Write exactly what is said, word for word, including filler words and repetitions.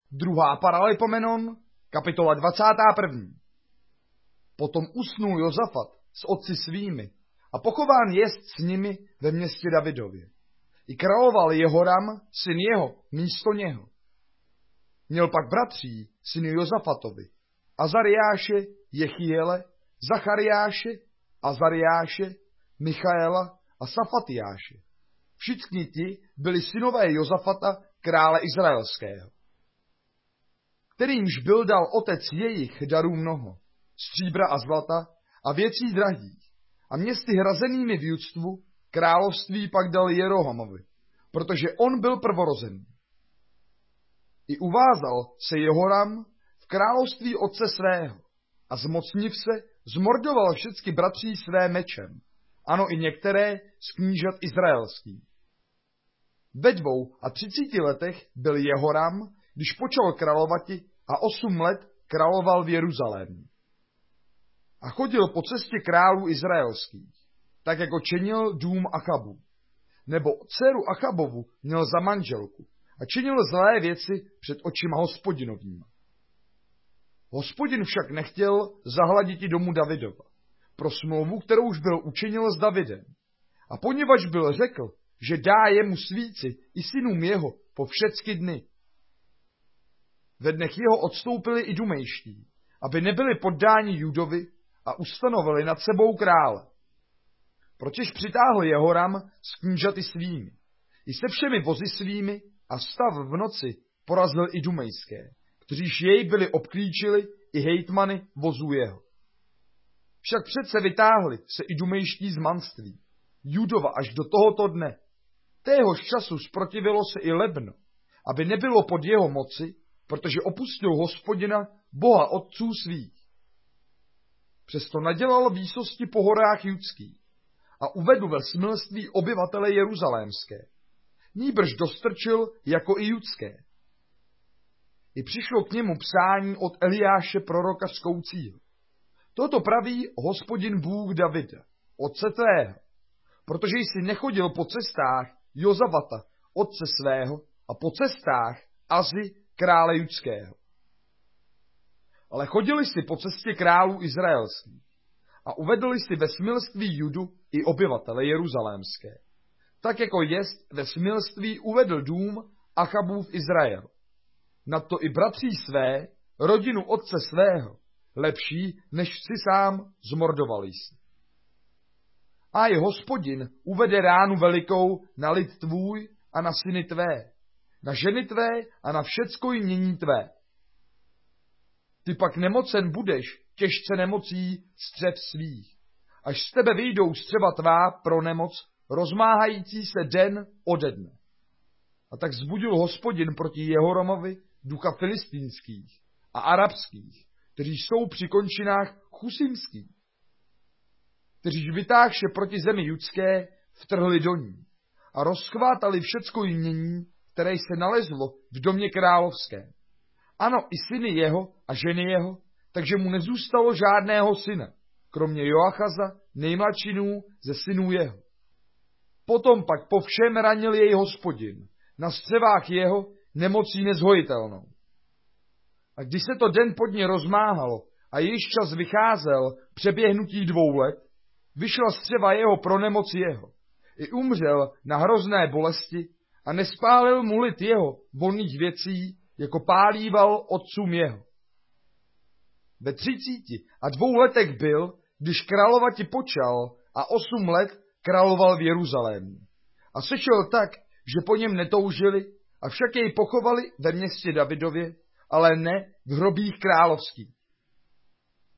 Druhá Paralipomenon, kapitola dvacátá první. Potom usnul Jozafat s otci svými a pochován jest s nimi ve městě Davidově. I královal Jehoram, syn jeho, místo něho. Měl pak bratří, syny Jozafatovi, Azariáše, Jechiele, Zachariáše, Azariáše, Michaela a Safatiáše. Všichni ti byli synové Jozafata, krále izraelského, kterýmž byl dal otec jejich darů mnoho, stříbra a zlata a věcí drahých, a městy hrazenými v judstvu království pak dal Jerohamovi, protože on byl prvorozený. I uvázal se Jehoram v království otce svého a zmocniv se zmordoval všechny bratří své mečem, ano i některé z knížat izraelských. Ve dvou a třicíti letech byl Jehoram, když počal královati, a osm let královal v Jeruzalémě. A chodil po cestě králů izraelských, tak jako činil dům Achabu. Nebo dceru Achabovu měl za manželku a činil zlé věci před očima Hospodinovýma. Hospodin však nechtěl zahladit i domu Davidova pro smlouvu, kterou už byl učinil s Davidem. A poněvadž byl řekl, že dá jemu svíci i synům jeho po všechny dny. Ve dnech jeho odstoupili i dumejští, aby nebyli poddáni Judovi a ustanovili nad sebou krále. Protěž přitáhl Jehoram s knížaty svými, i se všemi vozy svými a stav v noci porazil i dumejské, kteříž jej byli obklíčili i hejtmany vozů jeho. Však přece vytáhli se i dumejští z manství, Judova až do tohoto dne. Téhož času zprotivilo se i Lebno, aby nebylo pod jeho moci, protože opustil Hospodina, Boha otců svých. Přesto nadělal výsosti po horách judských a uvedl ve smilství obyvatele jeruzalémské. Nýbrž dostrčil jako i judské. I přišlo k němu psání od Eliáše proroka zkoucího. Toto praví Hospodin Bůh Davida, otce tvého, protože jsi nechodil po cestách Jozavata, otce svého, a po cestách Azy, krále judského. Ale chodili jsi po cestě králů izraelských a uvedli jsi ve smilství Judu i obyvatele jeruzalémské, tak jako jest ve smilství uvedl dům Achabův Izrael. Nadto i bratří své, rodinu otce svého, lepší, než si sám, zmordovali jsi. A i Hospodin uvede ránu velikou na lid tvůj a na syny tvé, na ženy tvé a na všecko jmění tvé. Ty pak nemocen budeš, těžce nemocí střev svých, až z tebe vyjdou střeva tvá pro nemoc, rozmáhající se den ode dne. A tak zbudil Hospodin proti Jehoramovi ducha filistínských a arabských, kteří jsou při končinách chusimských, kteříž vytáhše proti zemi judské vtrhli do ní a rozchvátali všecko jmění, které se nalezlo v domě královské. Ano, i syny jeho a ženy jeho, takže mu nezůstalo žádného syna, kromě Joachaza, nejmladšinů ze synů jeho. Potom pak po všem ranil jej Hospodin, na střevách jeho nemocí nezhojitelnou. A když se to den pod ně rozmáhalo a již čas vycházel přeběhnutí dvou let, vyšla střeva jeho pro nemoc jeho. I umřel na hrozné bolesti a nespálil mu lid jeho volných věcí, jako pálíval otcům jeho. Ve třicíti a dvou letech byl, když královati počal a osm let královal v Jeruzalémě. A sešel tak, že po něm netoužili, avšak jej pochovali ve městě Davidově, ale ne v hrobích královských.